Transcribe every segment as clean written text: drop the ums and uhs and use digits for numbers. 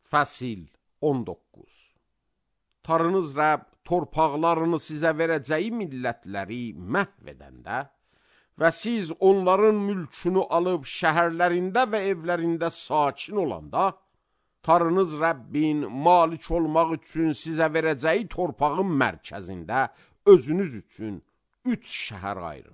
Fəsil 19. Tanrınız Rəbb torpaqlarını sizə verəcəyi millətləri məhv edəndə və siz onların mülkünü alıb şəhərlərində və evlərində sakin olanda, Tanrınız Rəbbin malik olmaq üçün sizə verəcəyi torpağın mərkəzində özünüz üçün 3 şəhər ayırın.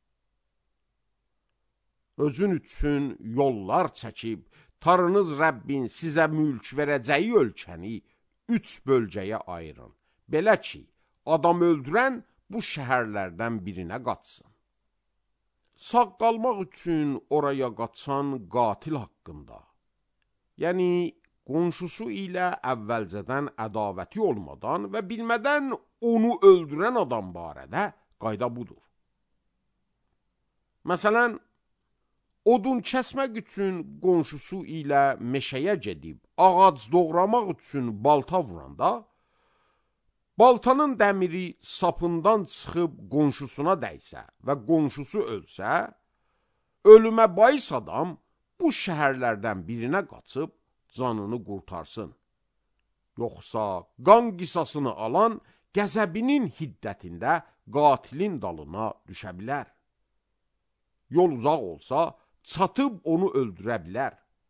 Özün üçün yollar çəkib, Tanrınız Rəbbin sizə mülk verəcəyi ölkəni 3 bölgəyə ayırın. Belə ki, adam öldürən bu şəhərlərdən birinə qaçsın. Sağ qalmaq üçün oraya qaçan qatil haqqında, yəni qonşusu ilə əvvəlcədən ədavəti olmadan və bilmədən onu öldürən adam barədə qayda budur. Məsələn, odun kəsmək üçün qonşusu ilə meşəyə gedib, ağac doğramaq üçün balta vuranda, baltanın dəmiri sapından çıxıb qonşusuna dəysə və qonşusu ölsə, ölümə bais adam bu şəhərlərdən birinə qaçıb canını qurtarsın. Yoxsa qan qisasını alan qəzəbinin hiddətində qatilin dalına düşə bilər. Yol uzaq olsa, çatıb onu öldürə bilər.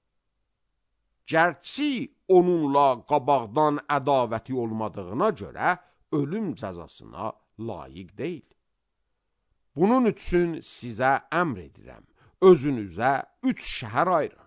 Gərçi onunla qabaqdan ədavəti olmadığına görə ölüm cəzasına layiq deyil. Bunun üçün sizə əmr edirəm, özünüzə 3 şəhər ayırın.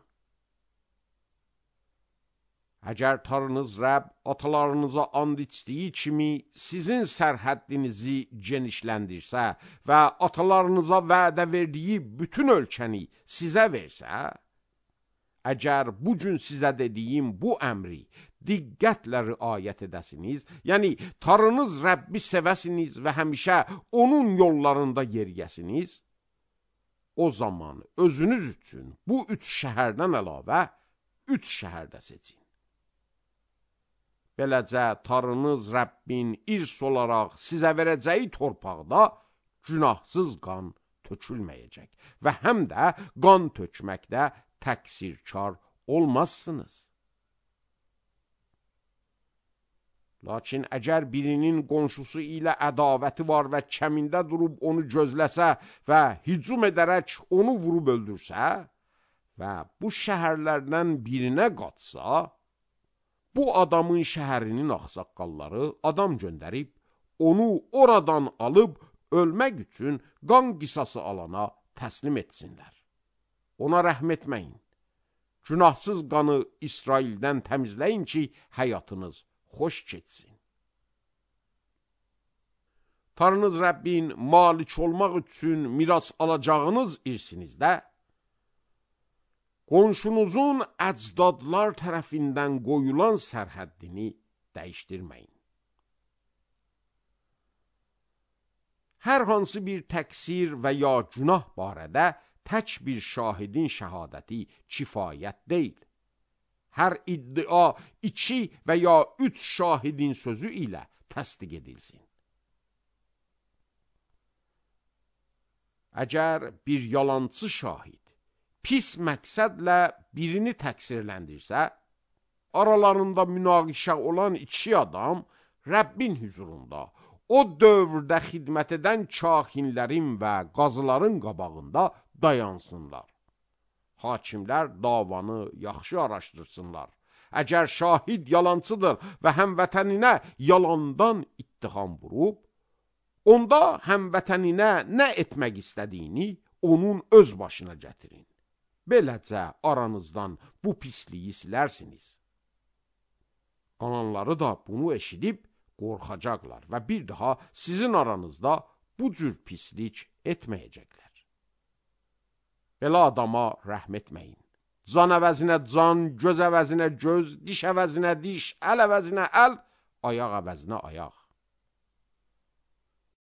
Əgər Tanrınız Rəbb atalarınıza and içdiyi kimi sizin sərhəddinizi genişləndirsə və atalarınıza vədə verdiyi bütün ölkəni sizə versə, əgər bugün sizə dediyim bu əmri diqqətlə riayət edəsiniz, yəni Tanrınız Rəbbi sevəsiniz və həmişə onun yollarında yeriyəsiniz, o zaman özünüz üçün bu 3 şəhərdən əlavə 3 şəhər də seçin. Beləcə, Tanrınız Rəbbin irs olaraq sizə verəcəyi torpaqda günahsız qan tökülməyəcək və həm də qan tökməkdə təqsirkar olmazsınız. Lakin əgər birinin qonşusu ilə ədavəti var və kəmində durub onu gözləsə və hücum edərək onu vurub öldürsə və bu şəhərlərdən birinə qaçsa, bu adamın şəhərinin ağsaqqalları adam göndərib, onu oradan alıb ölmək üçün qan qisası alana təslim etsinlər. Ona rəhm etməyin. Günahsız qanı İsraildən təmizləyin ki, həyatınız xoş keçsin. Tanrınız Rəbbin malik olmaq üçün miras alacağınız irsinizdə, qonşunuzun əcdadlar tərəfindən qoyulan sərhəddini dəyişdirməyin. Hər hansı bir təqsir və ya günah barədə tək bir şahidin şəhadəti kifayət deyil. Hər iddia 2 və ya 3 şahidin sözü ilə təsdiq edilsin. Əgər bir yalançı şahid pis məqsədlə birini təqsirləndirsə, aralarında münaqişə olan 2 adam Rəbbin hüzurunda, o dövrdə xidmət edən kahinlərin və qazıların qabağında dayansınlar. Hakimlər davanı yaxşı araşdırsınlar. Əgər şahid yalancıdır və həmvətəninə yalandan ittiham vurub, onda həmvətəninə nə etmək istədiyini onun öz başına gətirin. Beləcə aranızdan bu pisliyi silərsiniz. Qalanları da bunu eşidib qorxacaqlar və bir daha sizin aranızda bu cür pislik etməyəcəklər. Belə adama rəhm etməyin. Can əvəzinə can, göz əvəzinə göz, diş əvəzinə diş, əl əvəzinə əl, ayaq əvəzinə ayaq.